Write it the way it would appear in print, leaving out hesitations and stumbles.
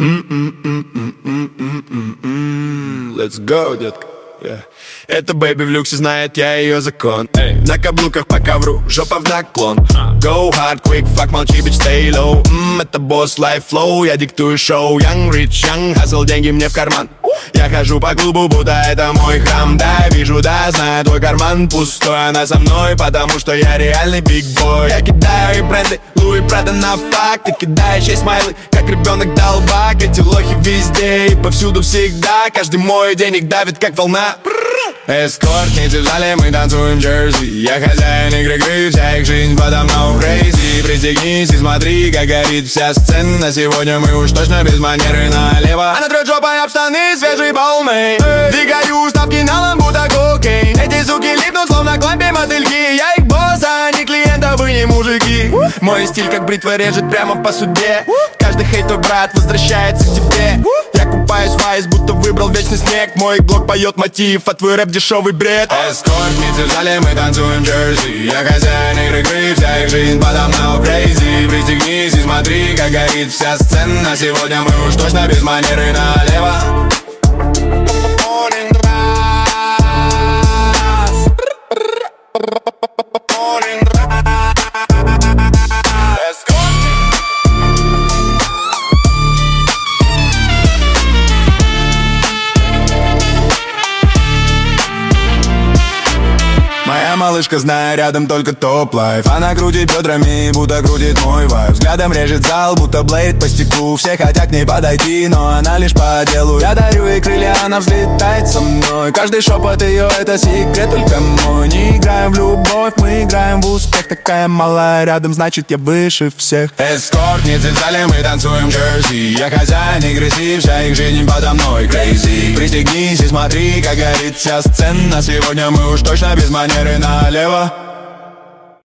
Let's go, детка. Это бэйби в люксе, знает я ее закон. На каблуках по ковру, жопа в наклон. Go hard, quick, fuck, молчи, bitch, stay low. Это босс, life flow, я диктую шоу. Young, rich, young, hustle, деньги мне в карман. Я хожу по клубу, будто это мой храм. Да, вижу, да, знаю, твой карман пустой. Она со мной, потому что я реальный биг бой. Я кидаю и бренды, Луи Прада на факт. Ты кидаешь ей смайлы, как ребенок долбак. Эти лохи везде и повсюду всегда. Каждый мой денег давит, как волна. Эскортницы в зале, мы танцуем джерси. Я хозяин игры, вся их жизнь подо мной crazy. Пристегнись и смотри, как горит вся сцена. Сегодня мы уж точно без манеры налево. Она трет жопой об штаны, свежий полный. Двигаю ставки на ламбу, так окей. Эти суки липнут, словно к лампе мотыльки. Я их босс, а не клиентов, вы не мужики. Мой стиль как бритва режет прямо по суде. Каждый хейт, твой брат, возвращается к тебе. Я купаюсь в айс, будто выбрал вечный снег. Мой блог поет мотив, а твой рэп дешевый бред. Эскортницы в зале, мы танцуем джерси. Я хозяин игры, вся их жизнь подо мной crazy. Пристегнись и смотри, как горит вся сцена. Сегодня мы уж точно без манеры налево. Моя малышка, зная рядом только топ-лайф. Она крутит бедрами, будто крутит мой вайб. Взглядом режет зал, будто блейд по стеклу. Все хотят к ней подойти, но она лишь по делу. Я дарю ей крылья, она взлетает со мной. Каждый шепот ее — это секрет только мой. Не играем в любовь, мы играем в успех. Такая малая рядом, значит я выше всех. Эскортницы в зале, мы танцуем джерси. Я хозяин игры, вся их жизнь подо мной crazy. Пристегнись и смотри, как горит вся сцена. Сегодня мы уж точно без манеры налево.